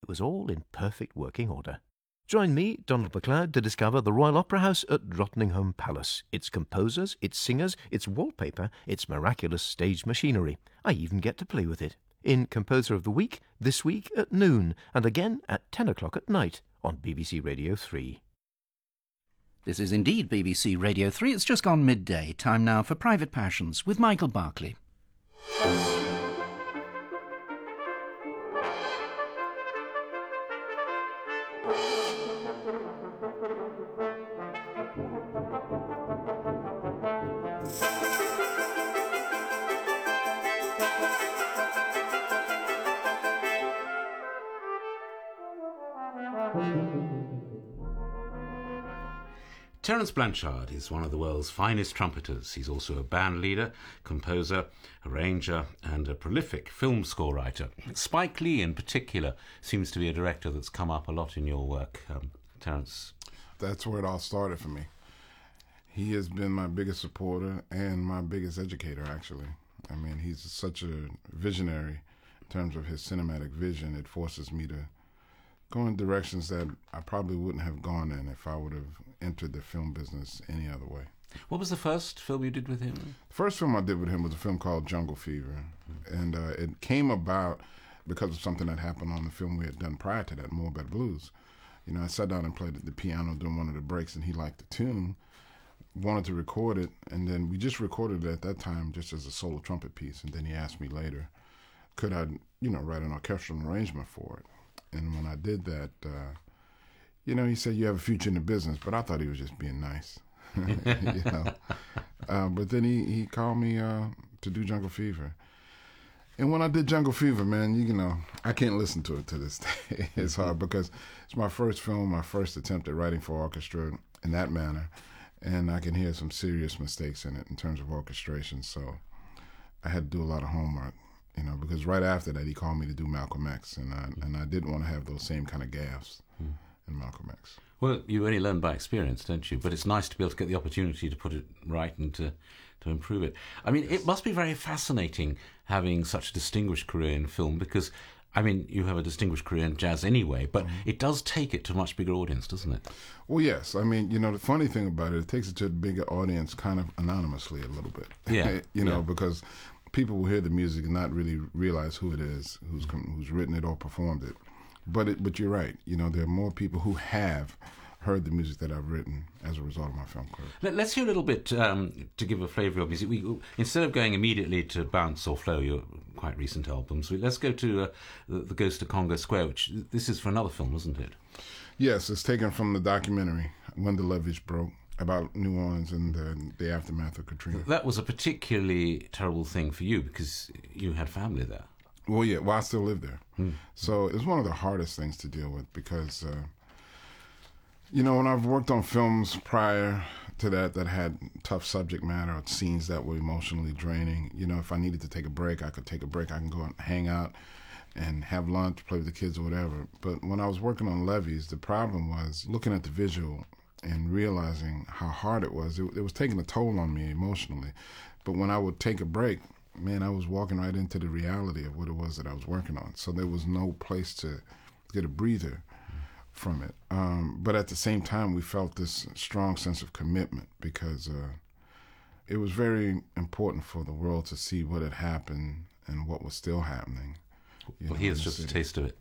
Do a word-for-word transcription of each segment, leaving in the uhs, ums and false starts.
was all in perfect working order. Join me, Donald MacLeod, to discover the Royal Opera House at Rottingham Palace, its composers, its singers, its wallpaper, its miraculous stage machinery. I even get to play with it. In Composer of the Week, this week at noon, and again at ten o'clock at night on B B C Radio three. This is indeed B B C Radio three. It's just gone midday. Time now for Private Passions with Michael Barclay. Terence Blanchard is one of the world's finest trumpeters. He's also a band leader, composer, arranger, and a prolific film score writer. Spike Lee, in particular, seems to be a director that's come up a lot in your work, um, Terence. That's where it all started for me. He has been my biggest supporter and my biggest educator, actually. I mean, he's such a visionary in terms of his cinematic vision. It forces me to go in directions that I probably wouldn't have gone in if I would have entered the film business any other way. What was the first film you did with him? The first film I did with him was a film called Jungle Fever. Mm-hmm. And uh, it came about because of something that happened on the film we had done prior to that, Moabed Blues. You know, I sat down and played the piano during one of the breaks, and he liked the tune, wanted to record it, and then we just recorded it at that time just as a solo trumpet piece. And then he asked me later, could I, you know, write an orchestral arrangement for it? And when I did that, uh, you know, he said, you have a future in the business, but I thought he was just being nice. you know. Uh, but then he, he called me uh, to do Jungle Fever. And when I did Jungle Fever, man, you know, I can't listen to it to this day. It's hard because it's my first film, my first attempt at writing for orchestra in that manner. And I can hear some serious mistakes in it in terms of orchestration. So I had to do a lot of homework. You know, because right after that, he called me to do Malcolm X, and I, and I didn't want to have those same kind of gaffes mm. in Malcolm X. Well, you only learn by experience, don't you? But it's nice to be able to get the opportunity to put it right and to, to improve it. I mean, it must be very fascinating having such a distinguished career in film because, I mean, you have a distinguished career in jazz anyway, but mm. it does take it to a much bigger audience, doesn't it? Well, yes. I mean, you know, the funny thing about it, it takes it to a bigger audience kind of anonymously a little bit. Yeah. you know, yeah. because people will hear the music and not really realize who it is, who's who's written it or performed it. But it, but you're right. You know, there are more people who have heard the music that I've written as a result of my film career. Let, let's hear a little bit um, to give a flavour of music. We, instead of going immediately to Bounce or Flow, your quite recent albums, we, let's go to uh, the, the Ghost of Congo Square, which this is for another film, isn't it? Yes, it's taken from the documentary When the Levees Broke, about New Orleans and the, the aftermath of Katrina. That was a particularly terrible thing for you because you had family there. Well, yeah, well, I still live there. Hmm. So it's one of the hardest things to deal with because, uh, you know, when I've worked on films prior to that that had tough subject matter or scenes that were emotionally draining, you know, if I needed to take a break, I could take a break. I can go and hang out and have lunch, play with the kids or whatever. But when I was working on Levees, the problem was looking at the visual and realizing how hard it was. It, it was taking a toll on me emotionally. But when I would take a break, man, I was walking right into the reality of what it was that I was working on. So there was no place to get a breather from it. Um, but at the same time, we felt this strong sense of commitment because uh, it was very important for the world to see what had happened and what was still happening. Well, here's just a taste of it.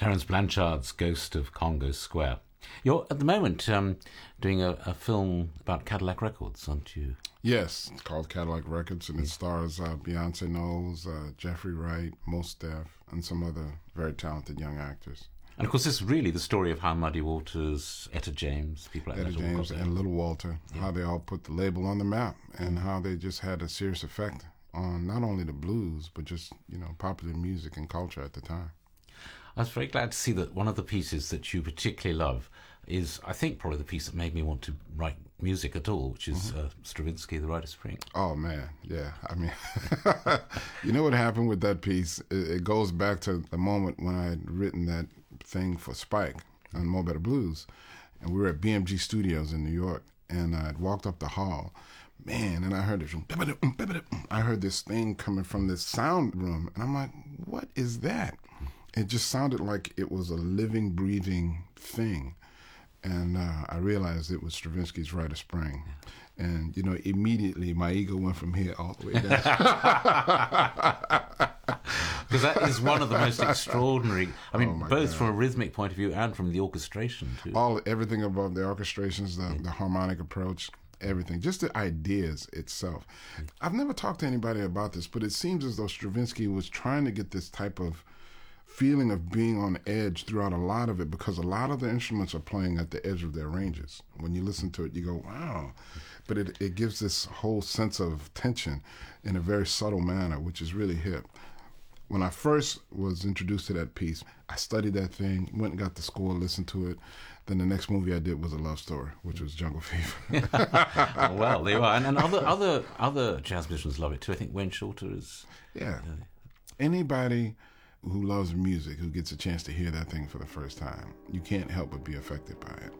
Terence Blanchard's Ghost of Congo Square. You're, at the moment, um, doing a, a film about Cadillac Records, aren't you? Yes, it's called Cadillac Records, and it stars uh, Beyonce Knowles, uh, Jeffrey Wright, Mos Def, and some other very talented young actors. And of course, this is really the story of how Muddy Waters, Etta James, people like Etta that. all James got and Little Walter, Yeah. how they all put the label on the map, and how they just had a serious effect on not only the blues, but just, you know, popular music and culture at the time. I was very glad to see that one of the pieces that you particularly love is, I think, probably the piece that made me want to write music at all, which is uh, Stravinsky, The Rite of Spring. Oh, man, yeah. I mean, you know what happened with that piece? It, it goes back to the moment when I had written that thing for Spike on Mo Better Blues, and we were at B M G Studios in New York, and I'd walked up the hall, man, and I heard this, I heard this thing coming from this sound room, and I'm like, what is that? It just sounded like it was a living, breathing thing. And uh, I realized it was Stravinsky's Rite of Spring. And, you know, immediately my ego went from here all the way down. Because that is one of the most extraordinary, I mean, Oh, my both God. from a rhythmic point of view and from the orchestration, too. All Everything about the orchestrations, the, the harmonic approach, everything, just the ideas itself. I've never talked to anybody about this, but it seems as though Stravinsky was trying to get this type of feeling of being on edge throughout a lot of it, because a lot of the instruments are playing at the edge of their ranges. When you listen to it, you go, wow. But it, it gives this whole sense of tension in a very subtle manner, which is really hip. When I first was introduced to that piece, I studied that thing, went and got the score, listened to it. Then the next movie I did was a love story, which was Jungle Fever. Oh, well, there you are. And, and other, other, other jazz musicians love it, too. I think Wayne Shorter is... Yeah. Anybody who loves music, who gets a chance to hear that thing for the first time, you can't help but be affected by it.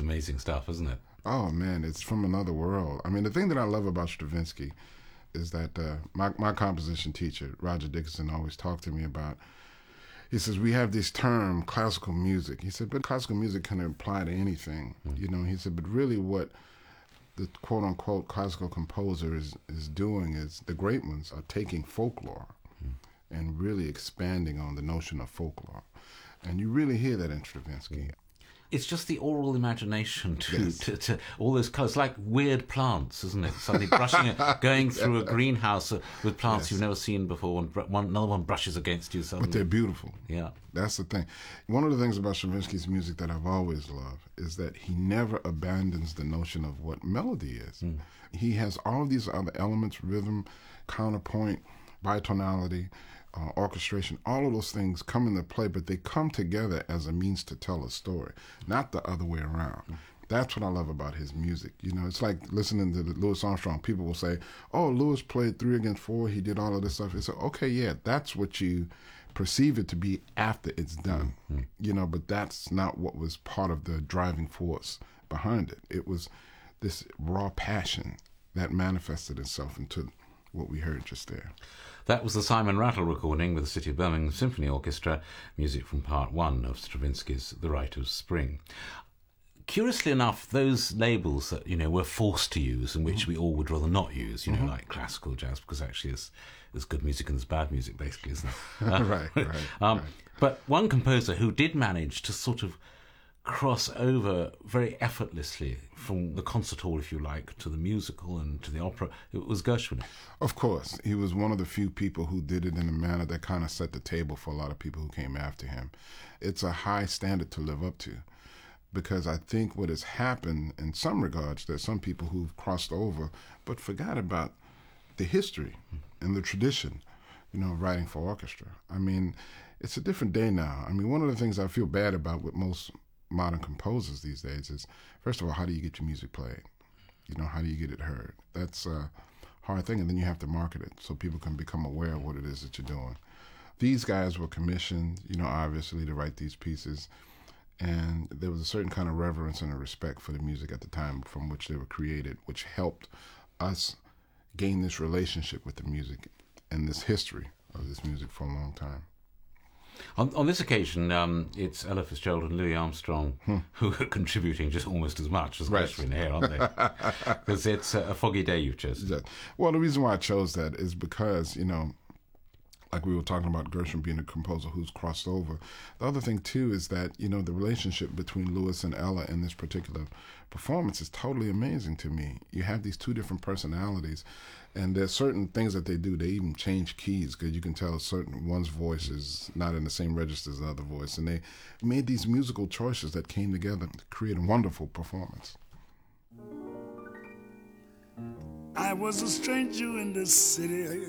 amazing stuff, isn't it? Oh, man, it's from another world. I mean, the thing that I love about Stravinsky is that uh, my, my composition teacher, Roger Dickinson, always talked to me about, he says, we have this term, classical music. He said, but classical music can apply to anything. Mm. You know, he said, but really what the quote-unquote classical composer is, is doing is the great ones are taking folklore mm. and really expanding on the notion of folklore. And you really hear that in Stravinsky. Mm. It's just the oral imagination to, Yes. to, to all those colours, like weird plants, isn't it? Suddenly brushing, it, going through a greenhouse with plants Yes. you've never seen before, and br- one, another one brushes against you suddenly. But they're beautiful. Yeah. That's the thing. One of the things about Stravinsky's music that I've always loved is that he never abandons the notion of what melody is. Mm. He has all of these other elements, rhythm, counterpoint, bitonality, uh, orchestration, all of those things come into play, but they come together as a means to tell a story, not the other way around. Mm. That's what I love about his music. You know, it's like listening to Louis Armstrong. People will say, oh, Louis played three against four, he did all of this stuff. It's like, okay, yeah, that's what you perceive it to be after it's done. Mm-hmm. You know, but that's not what was part of the driving force behind it. It was this raw passion that manifested itself into what we heard just there. That was the Simon Rattle recording with the City of Birmingham Symphony Orchestra, music from part one of Stravinsky's The Rite of Spring. Curiously enough, those labels that, you know, we're forced to use and which mm-hmm. we all would rather not use, you know, mm-hmm. like classical jazz, because actually it's, there's good music and there's bad music, basically, isn't it? Uh, right, right, um, right. But one composer who did manage to sort of cross over very effortlessly from the concert hall, if you like, to the musical and to the opera, it was Gershwin. Of course. He was one of the few people who did it in a manner that kind of set the table for a lot of people who came after him. It's a high standard to live up to, because I think what has happened in some regards, there's some people who've crossed over but forgot about the history and the tradition, you know, of writing for orchestra. I mean, it's a different day now. I mean, one of the things I feel bad about with most modern composers these days is, first of all, how do you get your music played? You know, how do you get it heard? That's a hard thing, and then you have to market it so people can become aware of what it is that you're doing. These guys were commissioned, you know, obviously to write these pieces, and there was a certain kind of reverence and a respect for the music at the time from which they were created, which helped us gain this relationship with the music and this history of this music for a long time. On, on this occasion, um, it's Ella Fitzgerald and Louis Armstrong hmm. who are contributing just almost as much as right. Gershwin here, aren't they? Because it's a foggy day you've chosen. Well, the reason why I chose that is because, you know, like we were talking about Gershwin being a composer who's crossed over. The other thing, too, is that, you know, the relationship between Louis and Ella in this particular performance is totally amazing to me. You have these two different personalities, and there's certain things that they do. They even change keys, because you can tell certain one's voice is not in the same register as the other voice. And they made these musical choices that came together to create a wonderful performance. I was a stranger in this city,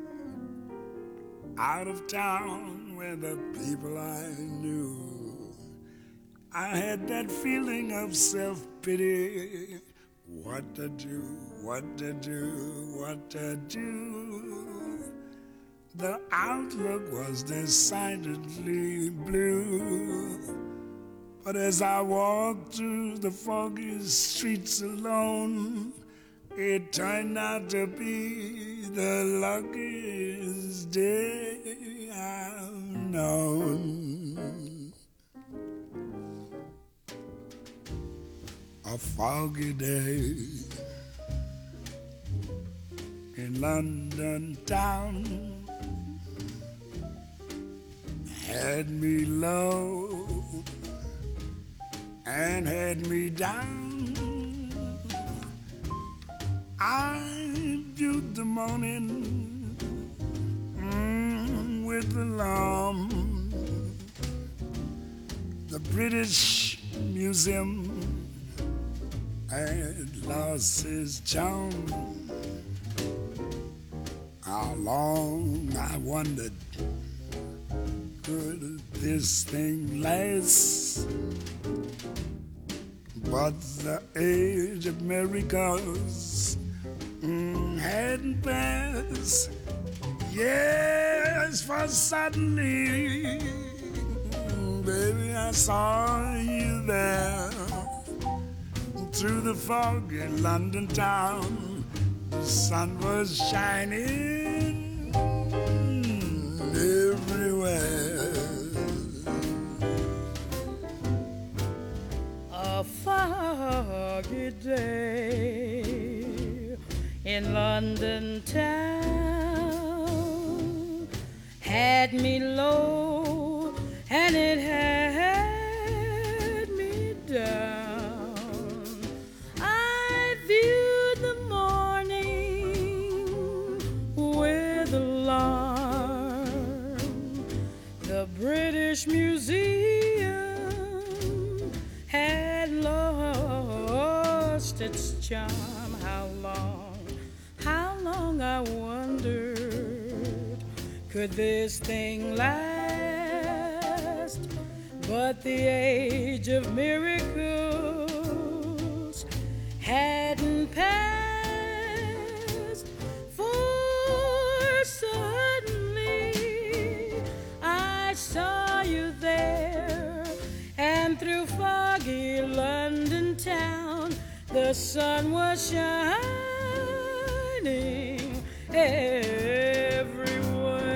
out of town where the people I knew. I had that feeling of self-pity. What to do, what to do, what to do. The outlook was decidedly blue. But as I walked through the foggy streets alone, it turned out to be the luckiest day I've known. A foggy day in London town had me low and had me down. I viewed the morning mm, with alarm. The British Museum had lost its charm. How long, I wondered, could this thing last? But the age of miracles mm, hadn't passed. Yes, for suddenly, mm, baby, I saw you there. through the foggy London town. The sun was shining everywhere. A foggy day in London town had me low and it had me down. I viewed the morning with alarm. The British Museum had lost its charm. How long, how long I wondered, could this thing last? But the age of miracles hadn't passed, for suddenly I saw you there, and through foggy London town the sun was shining everywhere.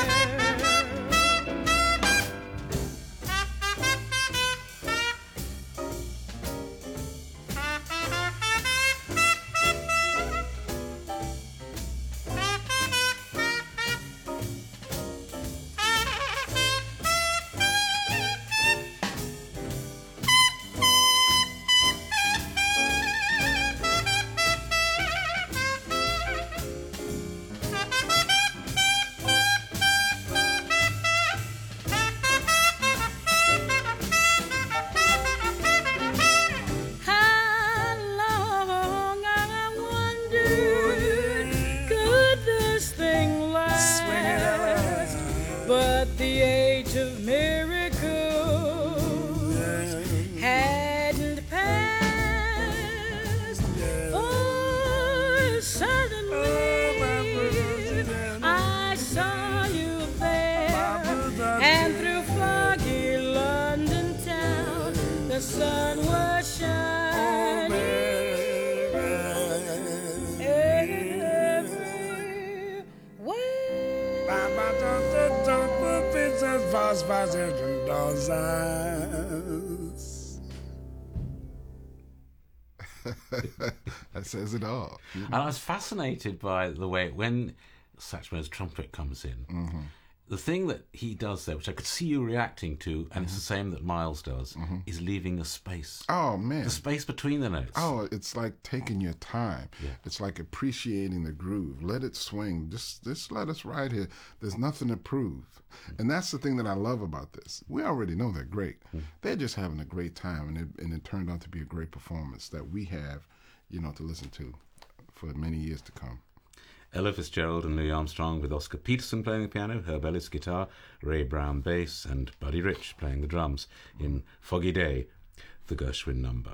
That says it all. And I was fascinated by the way when Satchmo's trumpet comes in, mm-hmm. the thing that he does there, which I could see you reacting to, and mm-hmm. it's the same that Miles does, mm-hmm. is leaving a space. Oh, man. The space between the notes. Oh, it's like taking your time. Yeah. It's like appreciating the groove. Let it swing. Just, just let us ride here. There's nothing to prove. Mm-hmm. And that's the thing that I love about this. We already know they're great. Mm-hmm. They're just having a great time, and it, and it turned out to be a great performance that we have, you know, to listen to for many years to come. Ella Fitzgerald and Louis Armstrong, with Oscar Peterson playing the piano, Herb Ellis guitar, Ray Brown bass, and Buddy Rich playing the drums in Foggy Day, the Gershwin number.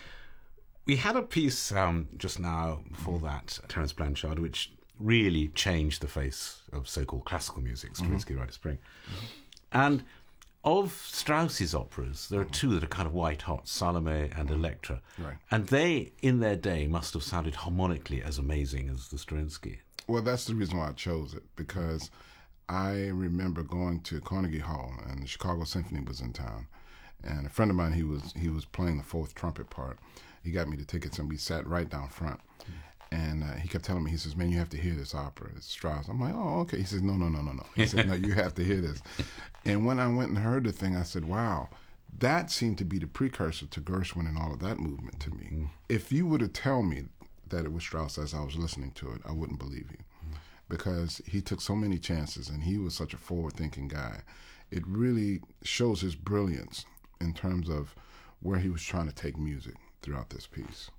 We had a piece um, just now before that, Terence Blanchard, which really changed the face of so-called classical music, Stravinsky, mm-hmm. Rite of Spring. Mm-hmm. And of Strauss's operas, there are two that are kind of white-hot, Salome and Electra. Right. And they, in their day, must have sounded harmonically as amazing as the Stravinsky. Well, that's the reason why I chose it, because I remember going to Carnegie Hall, and the Chicago Symphony was in town. And a friend of mine, he was he was playing the fourth trumpet part. He got me the tickets, and we sat right down front. And uh, he kept telling me, he says, man, you have to hear this opera. It's Strauss. I'm like, oh, okay. He says, no, no, no, no, no. He said, no, you have to hear this. And when I went and heard the thing, I said, wow, that seemed to be the precursor to Gershwin and all of that movement to me. Mm. If you were to tell me that it was Strauss as I was listening to it, I wouldn't believe you. Mm. Because he took so many chances, and he was such a forward-thinking guy. It really shows his brilliance in terms of where he was trying to take music throughout this piece.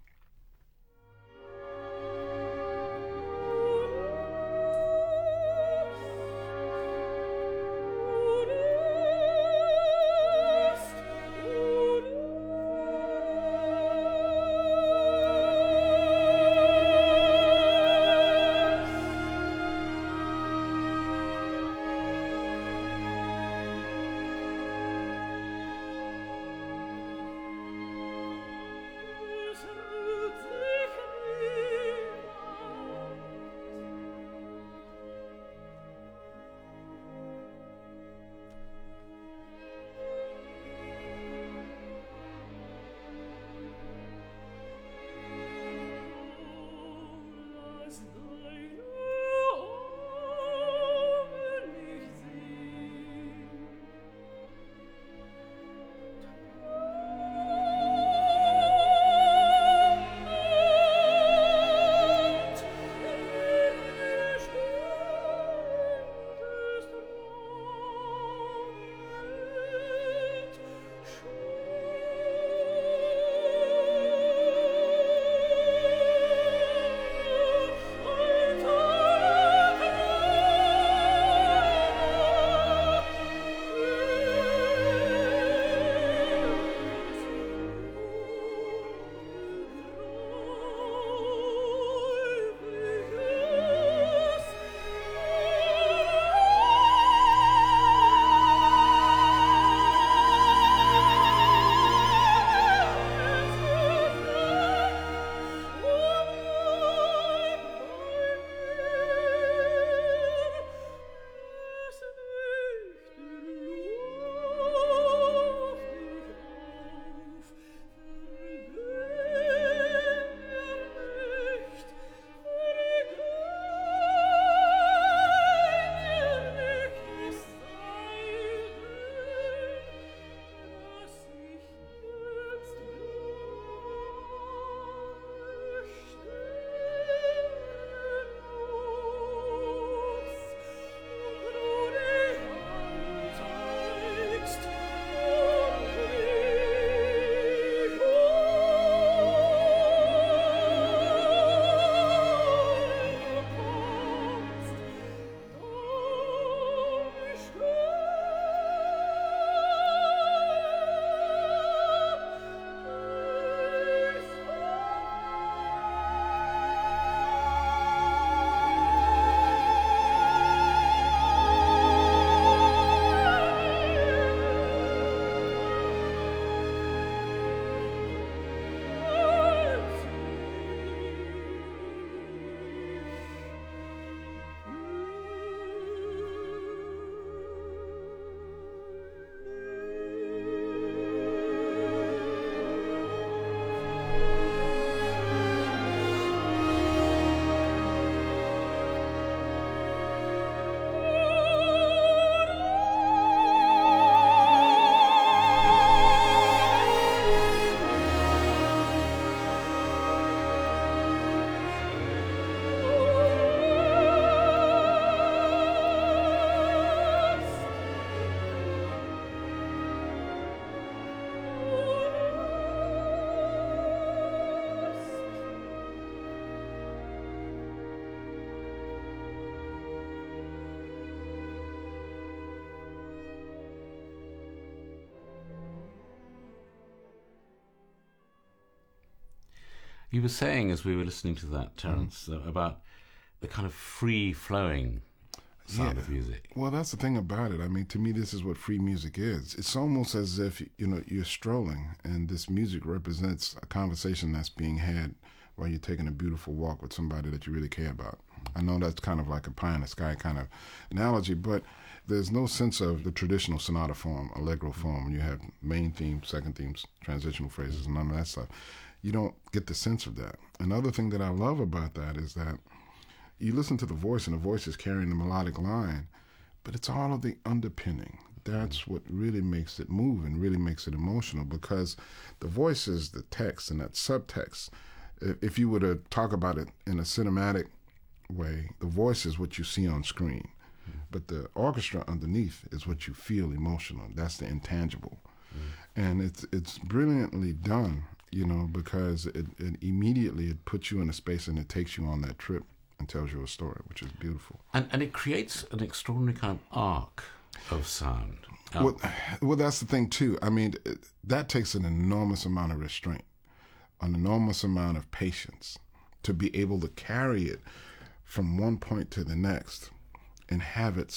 You were saying, as we were listening to that, Terence, mm. uh, about the kind of free-flowing sound yeah. of music. Well, that's the thing about it. I mean, to me, this is what free music is. It's almost as if, you know, you're strolling, and this music represents a conversation that's being had while you're taking a beautiful walk with somebody that you really care about. I know that's kind of like a pie in the sky kind of analogy, but there's no sense of the traditional sonata form, allegro form, when you have main theme, second themes, transitional phrases, and none of that stuff. You don't get the sense of that. Another thing that I love about that is that you listen to the voice, and the voice is carrying the melodic line, but it's all of the underpinning. That's what really makes it move and really makes it emotional, because the voice is the text and that subtext. If you were to talk about it in a cinematic way, the voice is what you see on screen, mm. but the orchestra underneath is what you feel emotional. That's the intangible. Mm. And it's it's brilliantly done, you know, because it, it immediately it puts you in a space and it takes you on that trip and tells you a story, which is beautiful. And and it creates an extraordinary kind of arc of sound. Um, well, well, that's the thing, too. I mean, it, that takes an enormous amount of restraint, an enormous amount of patience to be able to carry it from one point to the next and have it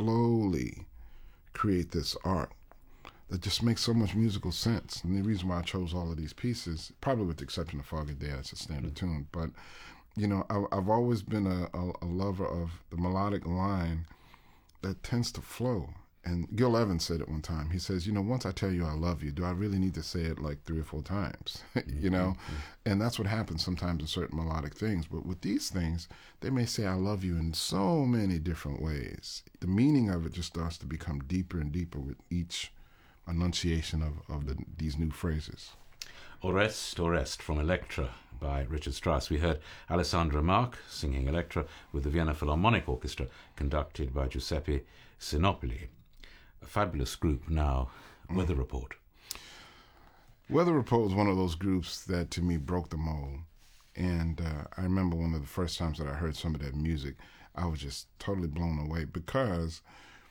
slowly create this arc that just makes so much musical sense. And the reason why I chose all of these pieces, probably with the exception of Foggy Day, it's a standard mm-hmm. tune, but, you know, I, I've always been a, a, a lover of the melodic line that tends to flow. And Gil Evans said it one time. He says, you know, once I tell you I love you, do I really need to say it like three or four times? you know? Mm-hmm. And that's what happens sometimes in certain melodic things. But with these things, they may say I love you in so many different ways. The meaning of it just starts to become deeper and deeper with each enunciation of, of the, these new phrases. Orest, Orest from Elektra by Richard Strauss. We heard Alessandra Mark singing Elektra with the Vienna Philharmonic Orchestra, conducted by Giuseppe Sinopoli. A fabulous group now, Weather Report. Weather Report was one of those groups that, to me, broke the mold. And uh, I remember one of the first times that I heard some of that music, I was just totally blown away because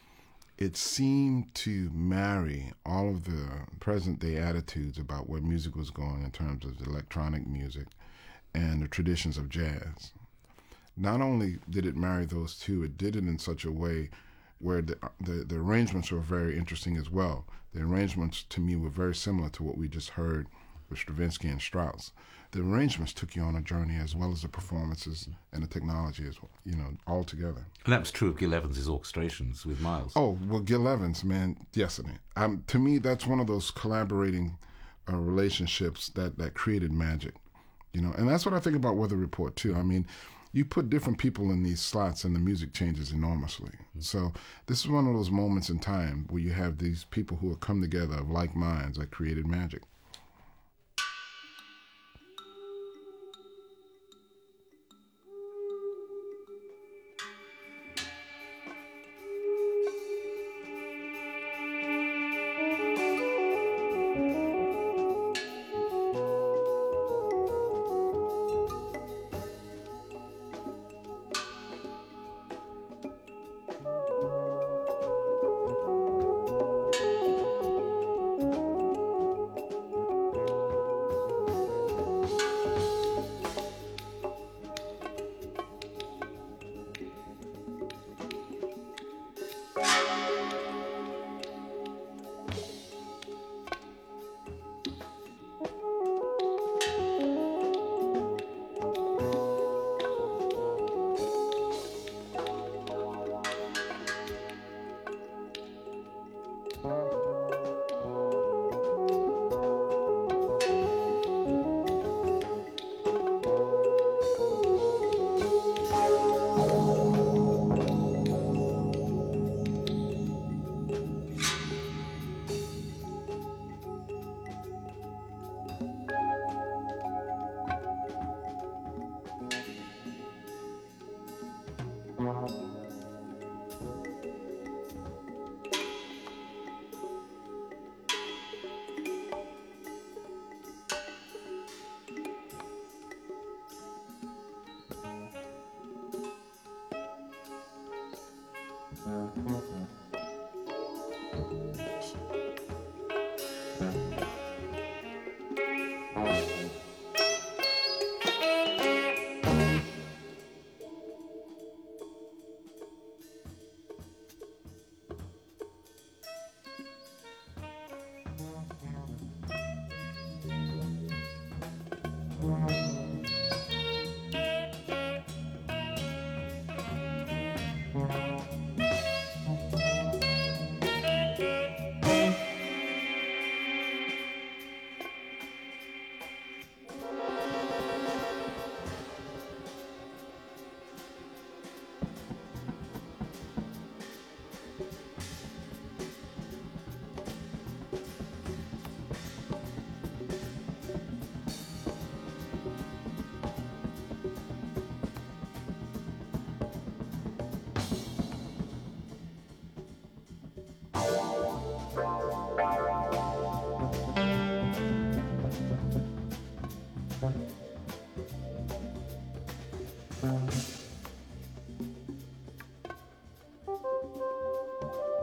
it seemed to marry all of the present-day attitudes about where music was going in terms of electronic music and the traditions of jazz. Not only did it marry those two, it did it in such a way where the, the the arrangements were very interesting as well. The arrangements, to me, were very similar to what we just heard with Stravinsky and Strauss. The arrangements took you on a journey as well as the performances and the technology as well, you know, all together. And that was true of Gil Evans' orchestrations with Miles. Oh, well, Gil Evans, man, yes, I mean, um, to me, that's one of those collaborating uh, relationships that, that created magic, you know. And that's what I think about Weather Report, too. I mean, you put different people in these slots and the music changes enormously. Mm-hmm. So this is one of those moments in time where you have these people who have come together of like minds that created magic.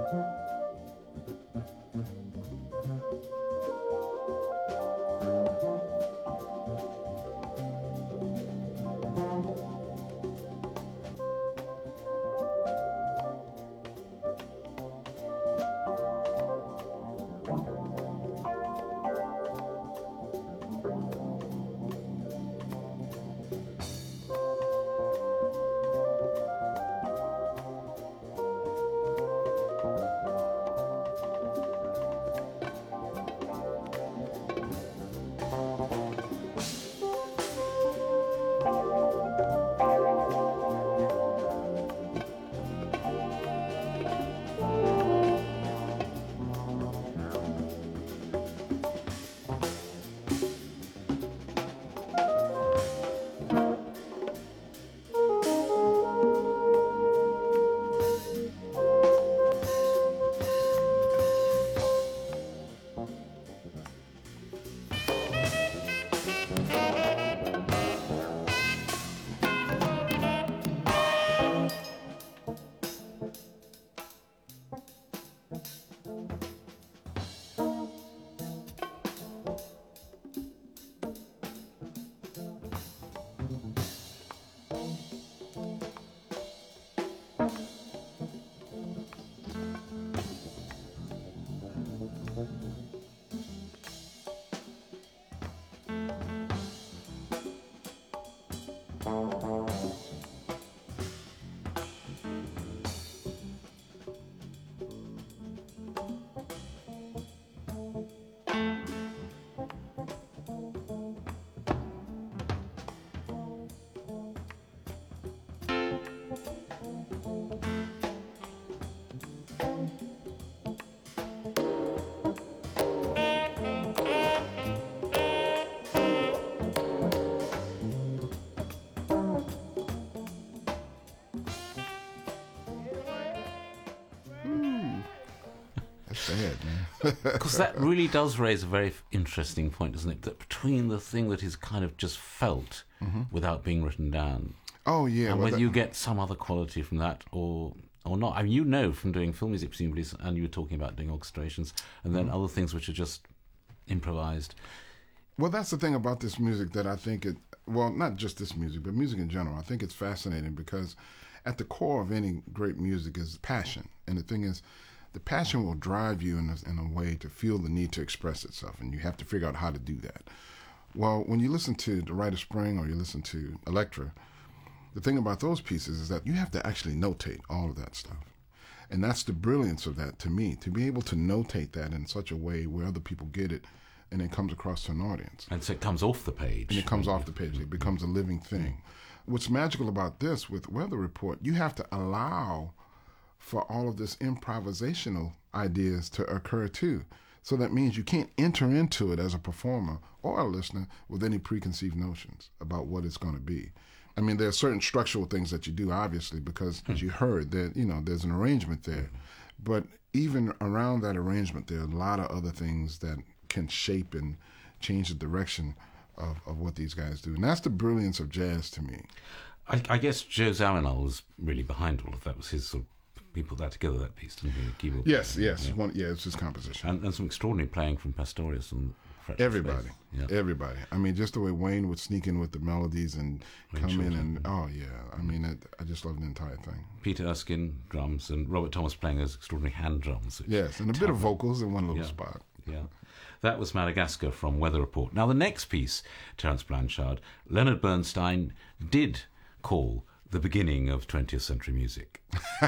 Sad, man. Because that really does raise a very interesting point, doesn't it? That between the thing that is kind of just felt mm-hmm. without being written down, oh yeah, and well, whether that... you get some other quality from that or or not. I mean, you know from doing film music presumably, and you were talking about doing orchestrations, and then mm-hmm. other things which are just improvised. Well, that's the thing about this music that I think it. Well, not just this music, but music in general. I think it's fascinating because at the core of any great music is passion, and the thing is, the passion will drive you in a, in a way to feel the need to express itself, and you have to figure out how to do that. Well, when you listen to The Rite of Spring or you listen to Elektra, the thing about those pieces is that you have to actually notate all of that stuff. And that's the brilliance of that to me, to be able to notate that in such a way where other people get it and it comes across to an audience. And so it comes off the page. And it comes off the page. It becomes a living thing. What's magical about this with Weather Report, you have to allow for all of this improvisational ideas to occur too. So that means you can't enter into it as a performer or a listener with any preconceived notions about what it's going to be. I mean, there are certain structural things that you do, obviously, because as you heard, there, you know, there's an arrangement there. But even around that arrangement, there are a lot of other things that can shape and change the direction of, of what these guys do. And that's the brilliance of jazz to me. I, I guess Joe Zawinul was really behind all of that. It was his sort of, he put that together, that piece, didn't he? The keyboard yes, player, yes. Yeah. One, yeah, it's his composition. And, and some extraordinary playing from Pastorius and Fretful Everybody, Faith. Yeah. everybody. I mean, just the way Wayne would sneak in with the melodies and Wayne come Shorter. in and, oh yeah, I mean, it, I just love the entire thing. Peter Erskine, drums, and Robert Thomas playing those extraordinary hand drums. Yes, and a bit of vocals in one little Yeah. spot. Yeah. That was Madagascar from Weather Report. Now, the next piece, Terence Blanchard, Leonard Bernstein did call the beginning of twentieth century music.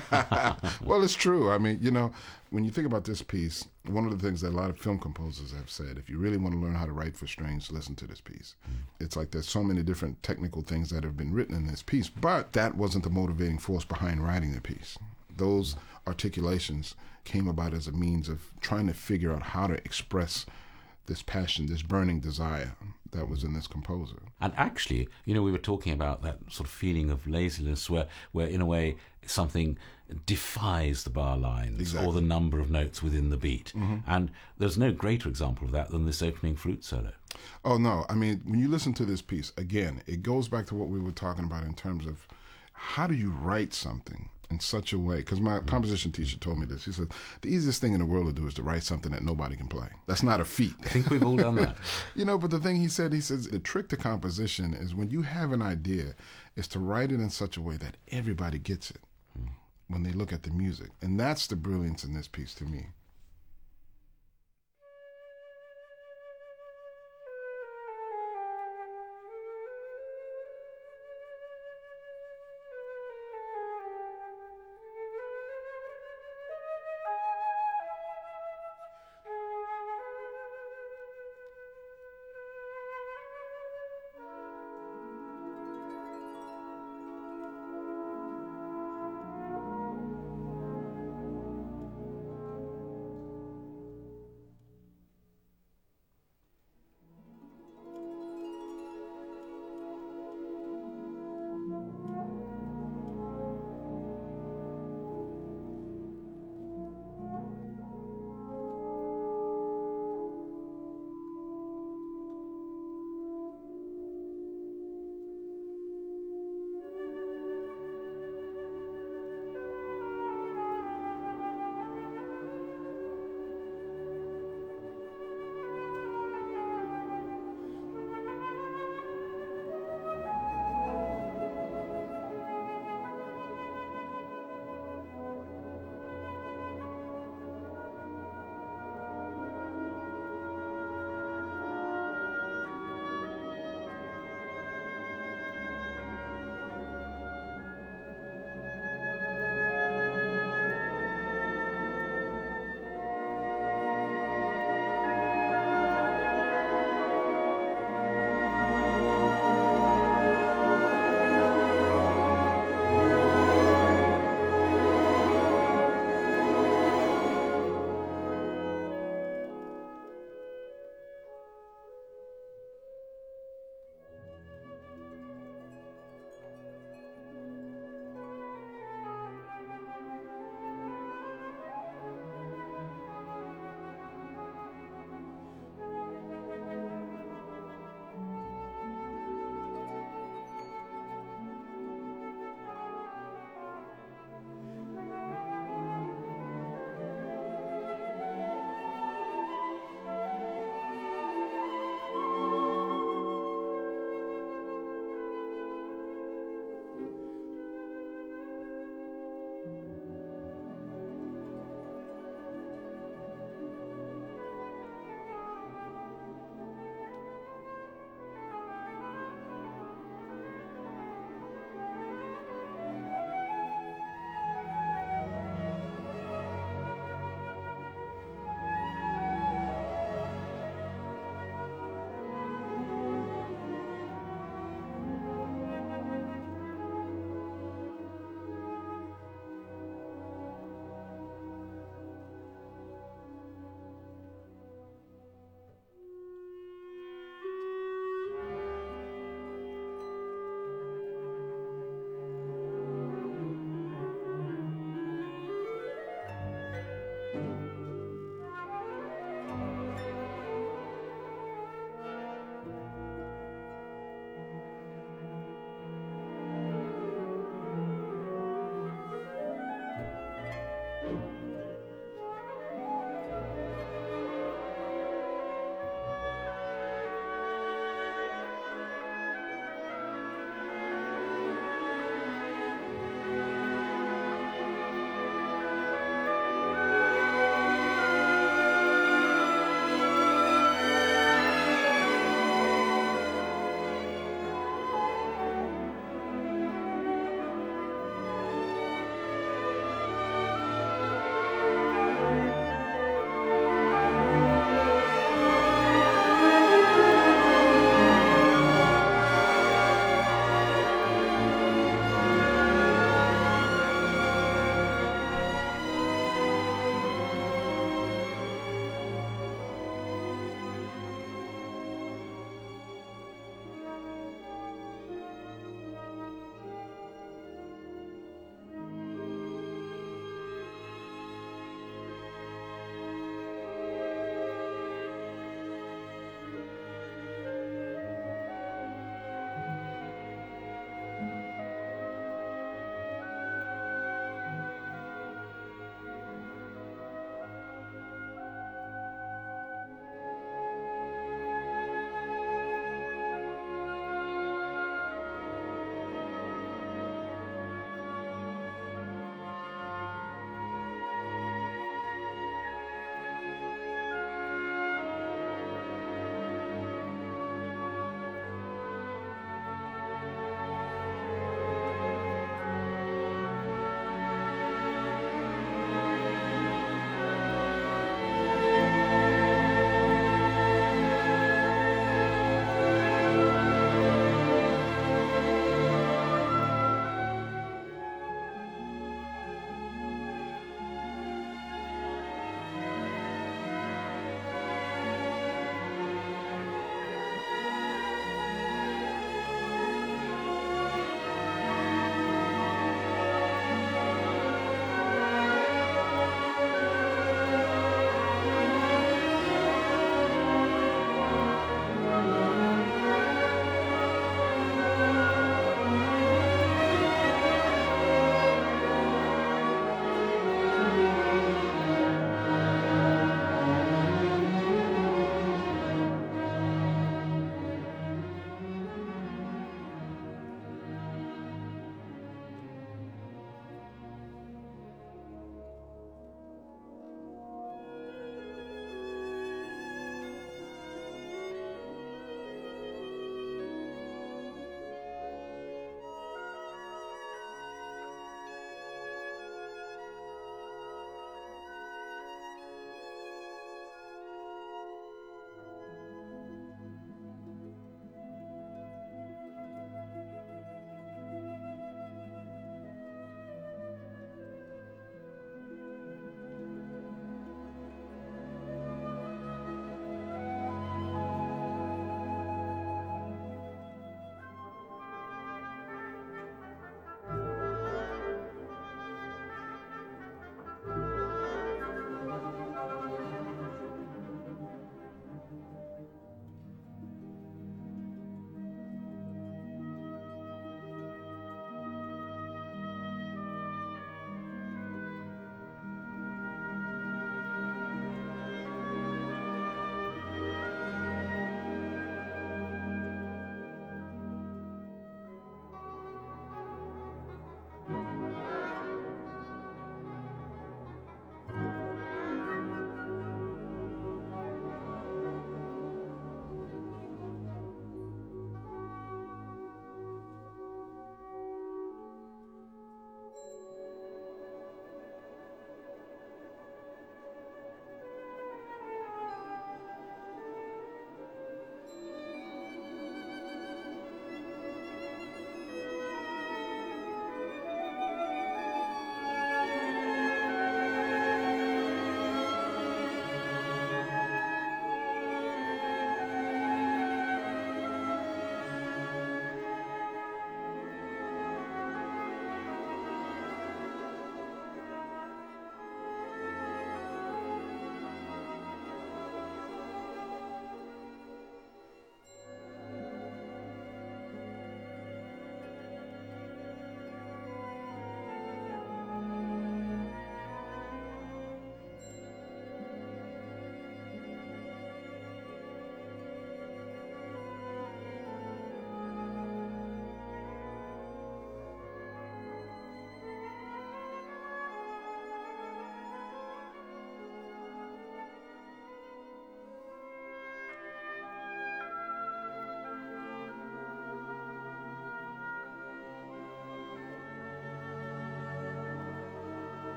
Well, it's true. I mean, you know, when you think about this piece, one of the things that a lot of film composers have said, if you really want to learn how to write for strings, listen to this piece. Mm. It's like there's so many different technical things that have been written in this piece, but that wasn't the motivating force behind writing the piece. Those articulations came about as a means of trying to figure out how to express this passion, this burning desire that was in this composer. And actually, you know, we were talking about that sort of feeling of laziness where, where in a way, something defies the bar lines Exactly. or the number of notes within the beat. Mm-hmm. And there's no greater example of that than this opening flute solo. Oh, no. I mean, when you listen to this piece, again, it goes back to what we were talking about in terms of how do you write something in such a way, because my composition teacher told me this. He said, the easiest thing in the world to do is to write something that nobody can play. That's not a feat. I think we've all done that. You know, but the thing he said, he says, the trick to composition is when you have an idea, is to write it in such a way that everybody gets it hmm. when they look at the music. And that's the brilliance in this piece to me.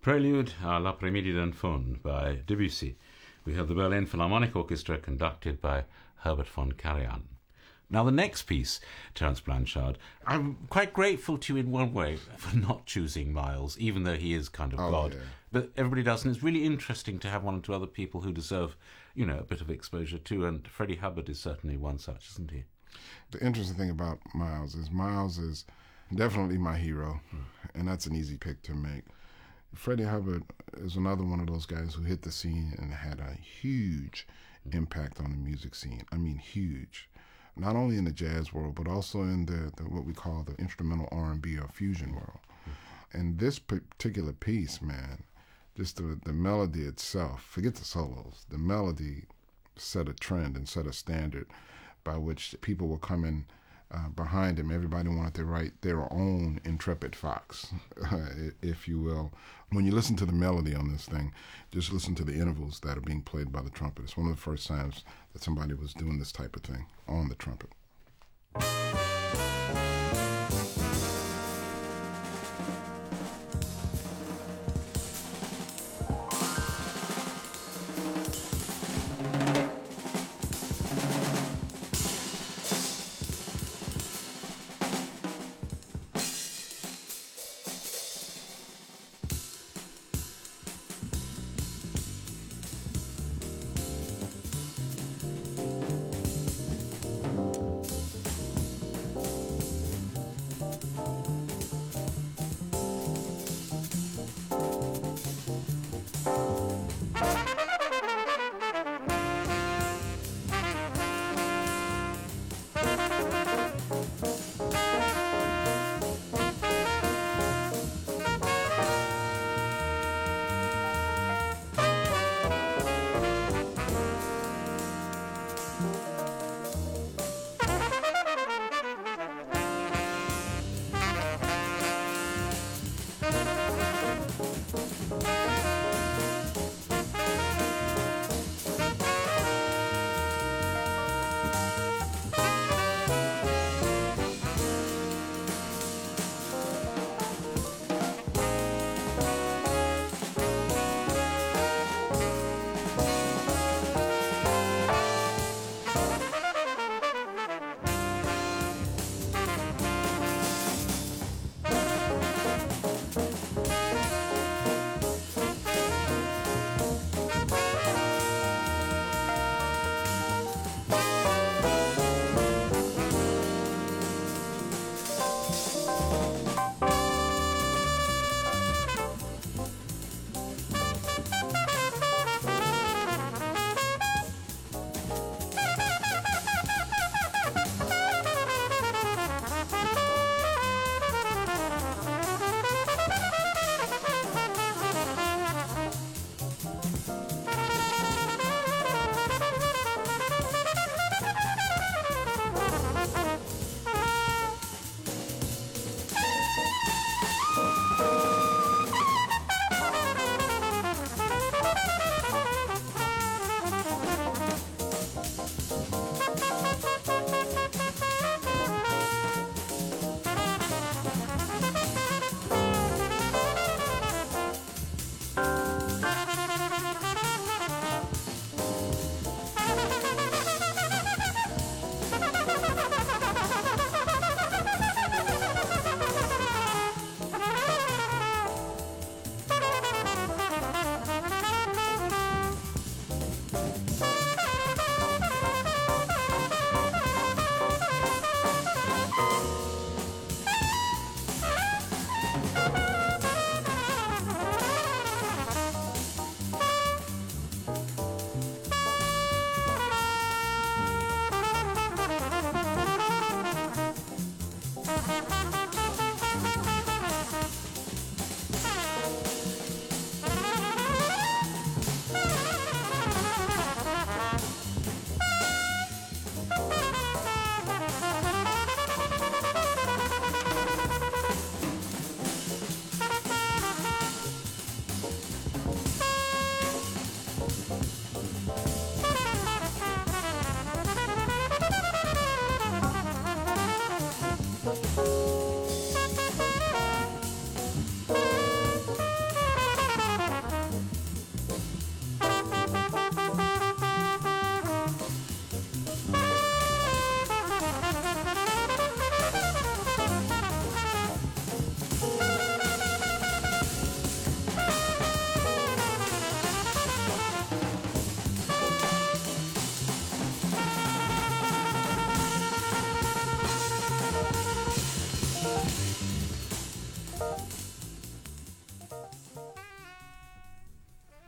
Prelude à l'après-midi d'un faune by Debussy. We have the Berlin Philharmonic Orchestra conducted by Herbert von Karajan. Now the next piece, Terence Blanchard, I'm quite grateful to you in one way for not choosing Miles, even though he is kind of Oh, God. yeah. But everybody does, and it's really interesting to have one or two other people who deserve, you know, a bit of exposure too, and Freddie Hubbard is certainly one such, isn't he? The interesting thing about Miles is Miles is definitely my hero, and that's an easy pick to make. Freddie Hubbard is another one of those guys who hit the scene and had a huge impact on the music scene. I mean, huge. Not only in the jazz world, but also in the, the what we call the instrumental R and B or fusion world. And this particular piece, man, just the, the melody itself, forget the solos, the melody set a trend and set a standard by which people were coming uh, behind him. Everybody wanted to write their own Intrepid Fox, if you will. When you listen to the melody on this thing, just listen to the intervals that are being played by the trumpet. It's one of the first times that somebody was doing this type of thing on the trumpet.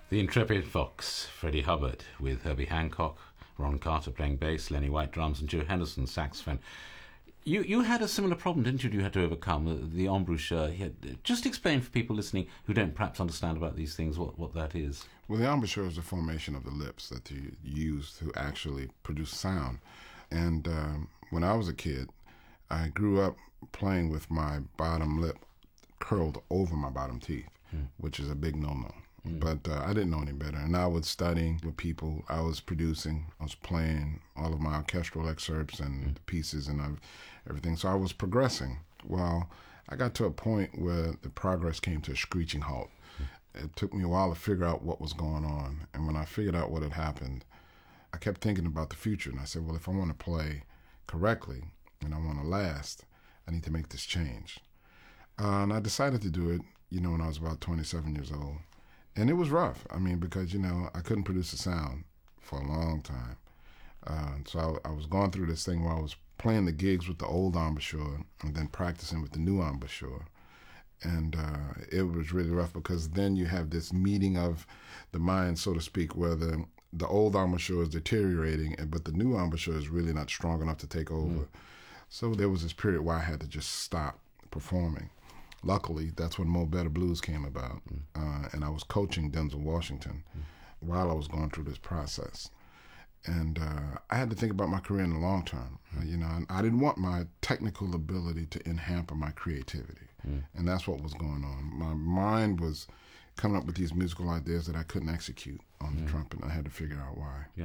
The Intrepid Fox, Freddie Hubbard, with Herbie Hancock, Ron Carter playing bass, Lenny White drums, and Joe Henderson saxophone. You you had a similar problem, didn't you? You had to overcome the, the embouchure. He had, just explain for people listening who don't perhaps understand about these things what, what that is. Well, the embouchure is the formation of the lips that you use to actually produce sound. And um, when I was a kid, I grew up playing with my bottom lip curled over my bottom teeth, hmm. which is a big no-no. Mm. But uh, I didn't know any better. And I was studying with people. I was producing. I was playing all of my orchestral excerpts and mm. pieces and I've, everything. So I was progressing. Well, I got to a point where the progress came to a screeching halt. Mm. It took me a while to figure out what was going on. And when I figured out what had happened, I kept thinking about the future. And I said, well, if I want to play correctly and I want to last, I need to make this change. Uh, and I decided to do it, you know, when I was about twenty-seven years old. And it was rough. I mean, because, you know, I couldn't produce a sound for a long time. Uh, so I, I was going through this thing where I was playing the gigs with the old embouchure and then practicing with the new embouchure. And uh, it was really rough because then you have this meeting of the mind, so to speak, where the, the old embouchure is deteriorating, but the new embouchure is really not strong enough to take over. Mm. So there was this period where I had to just stop performing. Luckily, that's when Mo Better Blues came about, mm. uh, and I was coaching Denzel Washington mm. while I was going through this process. And uh, I had to think about my career in the long term, mm. uh, you know, and I didn't want my technical ability to hamper my creativity, mm. and that's what was going on. My mind was coming up with these musical ideas that I couldn't execute on mm. the trumpet, and I had to figure out why. Yeah.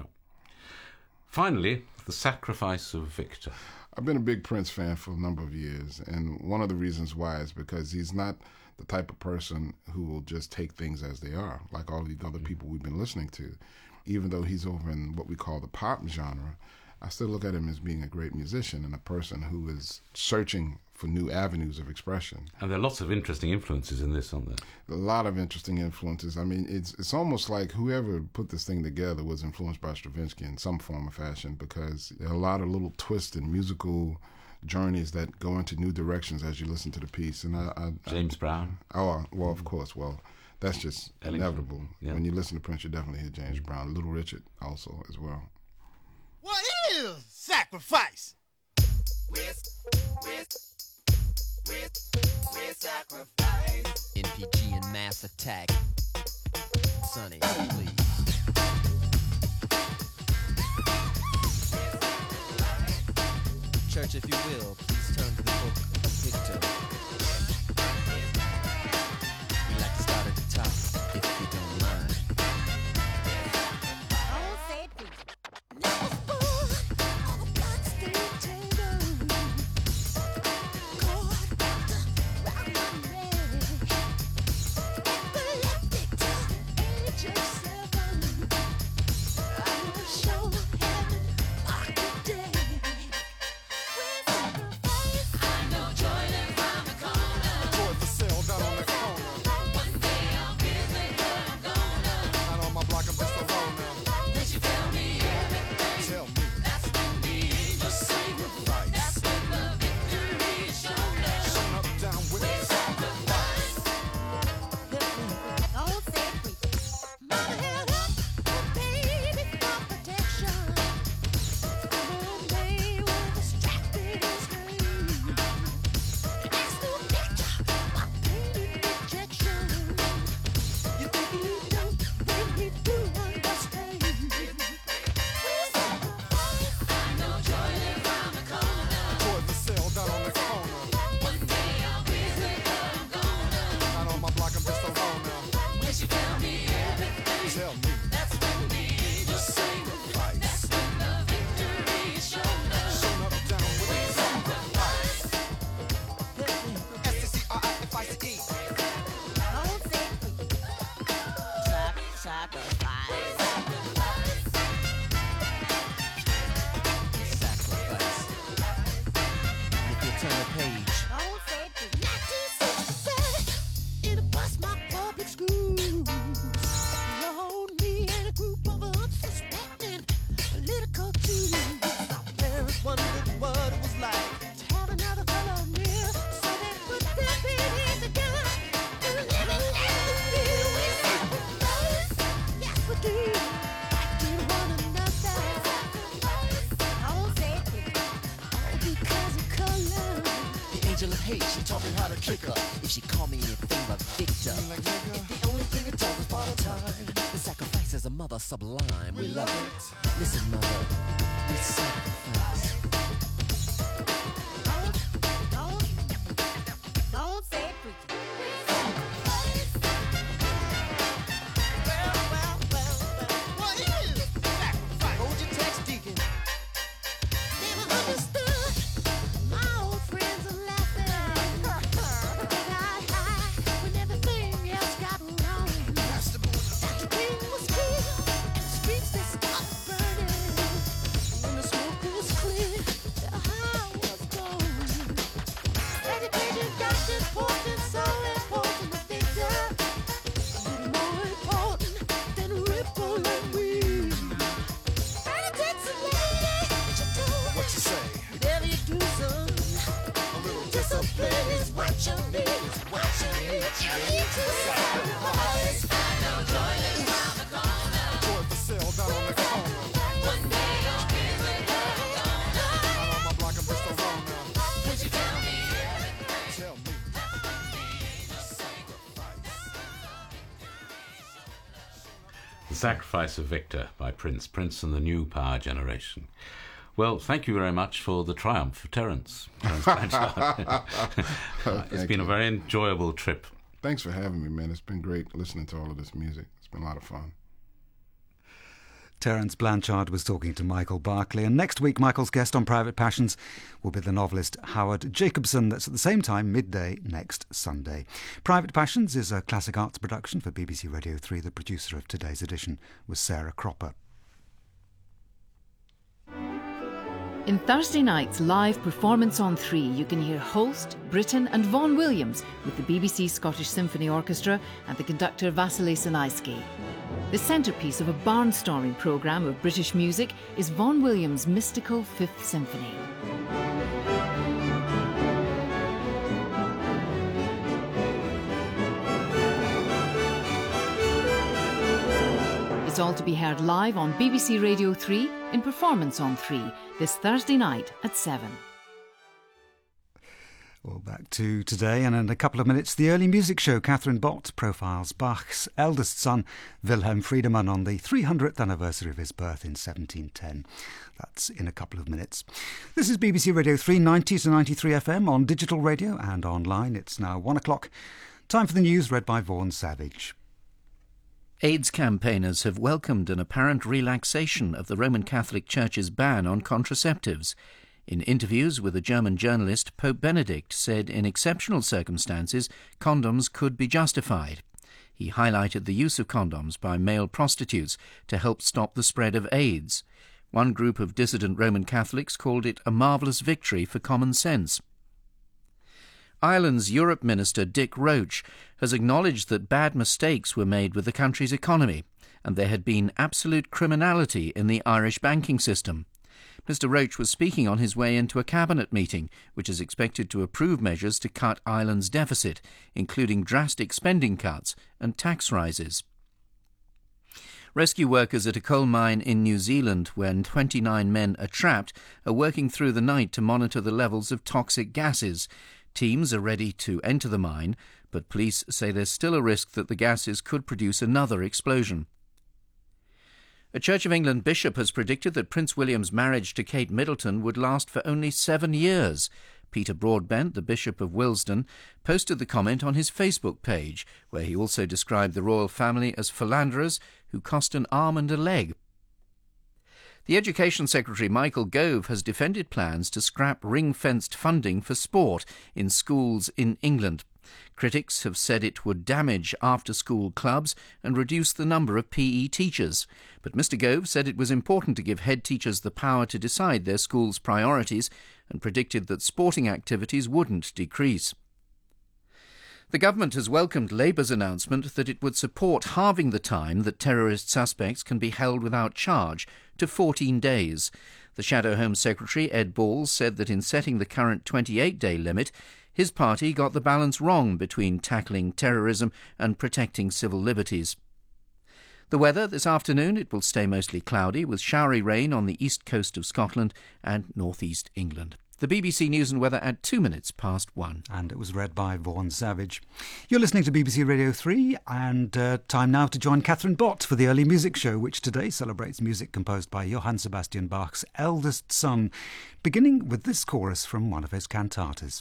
Finally, The Sacrifice of Victor. I've been a big Prince fan for a number of years, and one of the reasons why is because he's not the type of person who will just take things as they are, like all these other people we've been listening to. Even though he's over in what we call the pop genre, I still look at him as being a great musician and a person who is searching for new avenues of expression. And there are lots of interesting influences in this, aren't there? A lot of interesting influences. I mean, it's it's almost like whoever put this thing together was influenced by Stravinsky in some form or fashion, because there are a lot of little twists and musical journeys that go into new directions as you listen to the piece. And I, I James I, Brown. Oh, well, of course. Well, that's just Ellington. Inevitable. Yeah. When you listen to Prince, you definitely hear James Brown. Little Richard also as well. What is sacrifice? With, with, with, with sacrifice. N P G and Mass Attack. Sonny, please. Church, if you will, please turn to the book of Victor. We like to start at the top, if you don't mind. hate, she taught me how to kick her. If she called me anything but Victor, if the only thing it told was part of time, the sacrifice is a mother sublime. We love it. Listen, mother, we sacrifice. Don't say it, preacher. Well, well, well, well, what is sacrifice? Hold your text, deacon. Never understood. My old friends are laughing. They got high when everything else got wrong. Doctor King was killed and the streets they stopped burning. When the smoke was clear, the high was gone. Educated doctors, portion so important to Victor. Little more important than ripple and weed. And it takes a lady, she told What you say? whatever you do, son, a little discipline is what you need. Is what you need. You need to sacrifice. Joy for sale down on the corner. One day your kids will have Out on my block in Bristol Road now. Would you tell me? Tell me. The Sacrifice of Victor by Prince, Prince and the New Power Generation. Well, thank you very much for the triumph of Terence. Terence Blanchard. It's Thank been a you. very enjoyable trip. Thanks for having me, man. It's been great listening to all of this music. It's been a lot of fun. Terence Blanchard was talking to Michael Barclay, and next week Michael's guest on Private Passions will be the novelist Howard Jacobson. That's at the same time, midday next Sunday. Private Passions is a classic arts production for B B C Radio three. The producer of today's edition was Sarah Cropper. In Thursday night's live performance on three, you can hear Holst, Britten and Vaughan Williams with the B B C Scottish Symphony Orchestra and the conductor Vasily Sanaisky. The centrepiece of a barnstorming programme of British music is Vaughan Williams' mystical Fifth Symphony. It's all to be heard live on B B C Radio three in Performance on three this Thursday night at seven. Well, back to today, and in a couple of minutes, the early music show. Catherine Bott profiles Bach's eldest son, Wilhelm Friedemann, on the three hundredth anniversary of his birth in seventeen ten. That's in a couple of minutes. This is B B C Radio three, ninety to ninety-three F M on digital radio and online. It's now one o'clock. Time for the news, read by Vaughan Savage. AIDS campaigners have welcomed an apparent relaxation of the Roman Catholic Church's ban on contraceptives. In interviews with a German journalist, Pope Benedict said in exceptional circumstances, condoms could be justified. He highlighted the use of condoms by male prostitutes to help stop the spread of AIDS. One group of dissident Roman Catholics called it a marvellous victory for common sense. Ireland's Europe Minister Dick Roche has acknowledged that bad mistakes were made with the country's economy, and there had been absolute criminality in the Irish banking system. Mister Roche was speaking on his way into a cabinet meeting, which is expected to approve measures to cut Ireland's deficit, including drastic spending cuts and tax rises. Rescue workers at a coal mine in New Zealand, where twenty-nine men are trapped, are working through the night to monitor the levels of toxic gases. Teams are ready to enter the mine, but police say there's still a risk that the gases could produce another explosion. A Church of England bishop has predicted that Prince William's marriage to Kate Middleton would last for only seven years. Peter Broadbent, the Bishop of Willesden, posted the comment on his Facebook page, where he also described the royal family as philanderers who cost an arm and a leg. The Education Secretary Michael Gove has defended plans to scrap ring-fenced funding for sport in schools in England. Critics have said it would damage after-school clubs and reduce the number of P E teachers. But Mister Gove said it was important to give head teachers the power to decide their school's priorities and predicted that sporting activities wouldn't decrease. The government has welcomed Labour's announcement that it would support halving the time that terrorist suspects can be held without charge to fourteen days. The Shadow Home Secretary, Ed Balls, said that in setting the current twenty-eight day limit, his party got the balance wrong between tackling terrorism and protecting civil liberties. The weather this afternoon, it will stay mostly cloudy with showery rain on the east coast of Scotland and northeast England. The B B C News and Weather at two minutes past one. And it was read by Vaughan Savage. You're listening to B B C Radio three, and uh, time now to join Catherine Bott for the Early Music Show, which today celebrates music composed by Johann Sebastian Bach's eldest son, beginning with this chorus from one of his cantatas.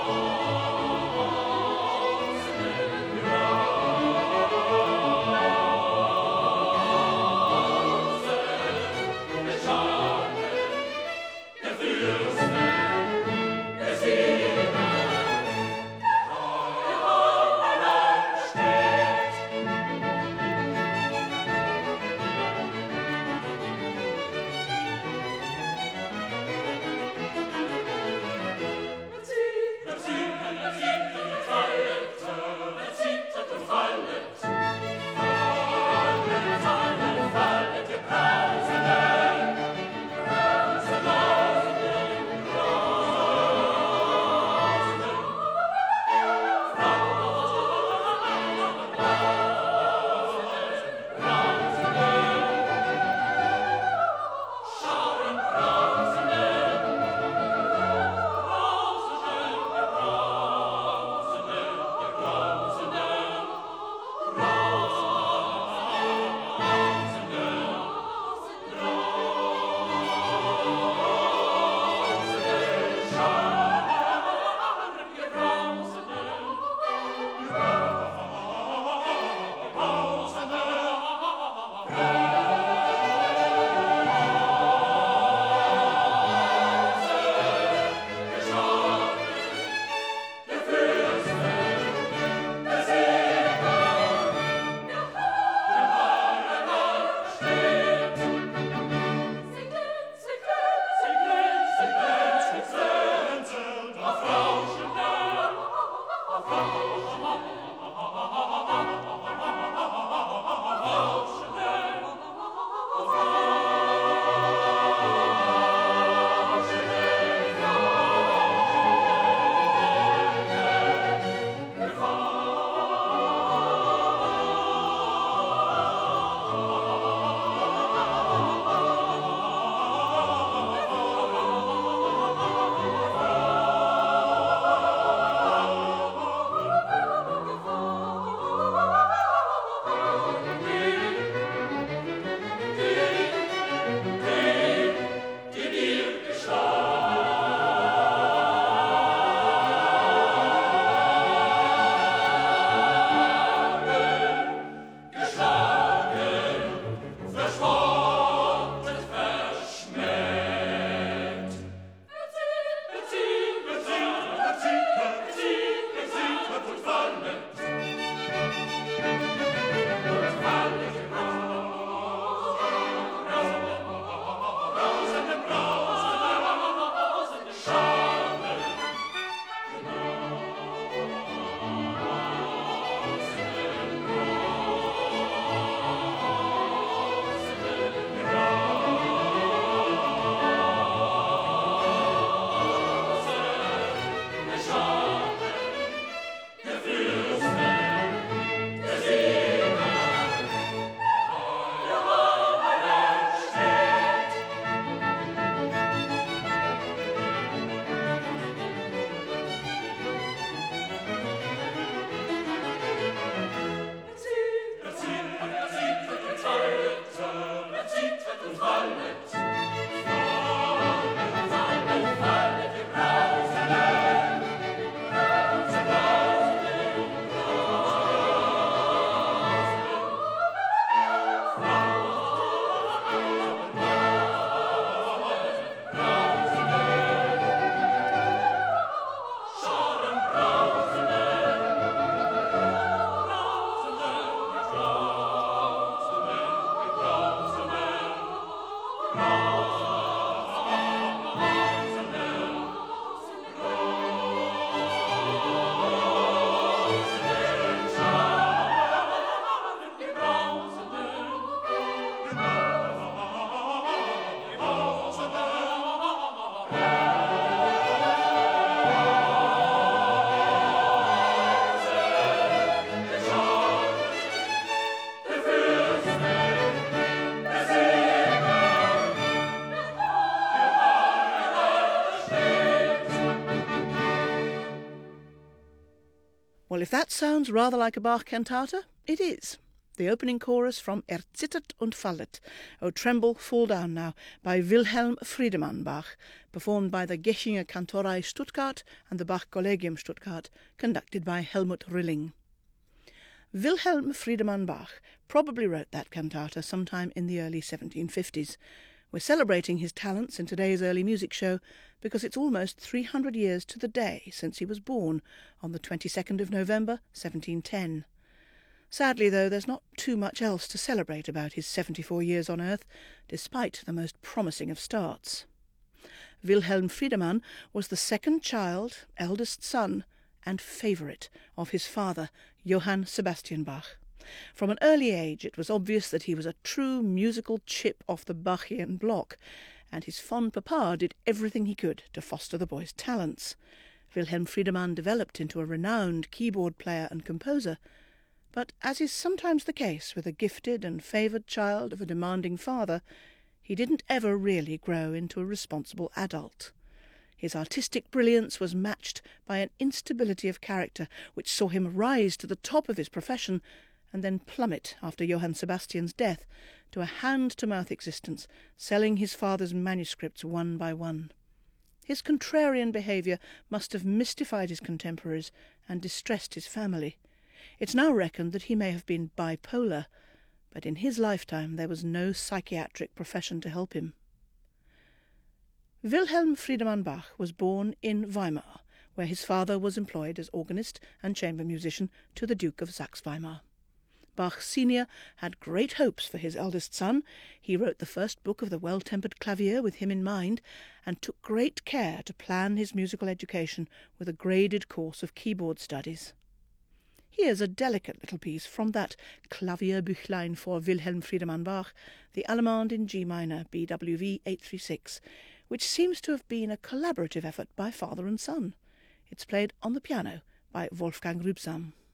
Oh Well, if that sounds rather like a Bach cantata, it is. The opening chorus from Er zittert und fallet, O Tremble, Fall Down Now, by Wilhelm Friedemann Bach, performed by the Geschinger Kantorei Stuttgart and the Bach Collegium Stuttgart, conducted by Helmut Rilling. Wilhelm Friedemann Bach probably wrote that cantata sometime in the early seventeen fifties. We're celebrating his talents in today's early music show because it's almost three hundred years to the day since he was born on the twenty-second of November, seventeen ten. Sadly, though, there's not too much else to celebrate about his seventy-four years on earth, despite the most promising of starts. Wilhelm Friedemann was the second child, eldest son, and favourite of his father, Johann Sebastian Bach. From an early age it was obvious that he was a true musical chip off the Bachian block, and his fond papa did everything he could to foster the boy's talents. Wilhelm Friedemann developed into a renowned keyboard player and composer, but as is sometimes the case with a gifted and favoured child of a demanding father, he didn't ever really grow into a responsible adult. His artistic brilliance was matched by an instability of character which saw him rise to the top of his profession and then plummet after Johann Sebastian's death to a hand-to-mouth existence, selling his father's manuscripts one by one. His contrarian behaviour must have mystified his contemporaries and distressed his family. It's now reckoned that he may have been bipolar, but in his lifetime there was no psychiatric profession to help him. Wilhelm Friedemann Bach was born in Weimar, where his father was employed as organist and chamber musician to the Duke of Saxe-Weimar. Bach Senior had great hopes for his eldest son. He wrote the first book of the Well-Tempered Clavier with him in mind, and took great care to plan his musical education with a graded course of keyboard studies. Here's a delicate little piece from that Klavierbüchlein for Wilhelm Friedemann Bach, the Allemande in G minor, B W V eight thirty-six, which seems to have been a collaborative effort by father and son. It's played on the piano by Wolfgang Rübsam.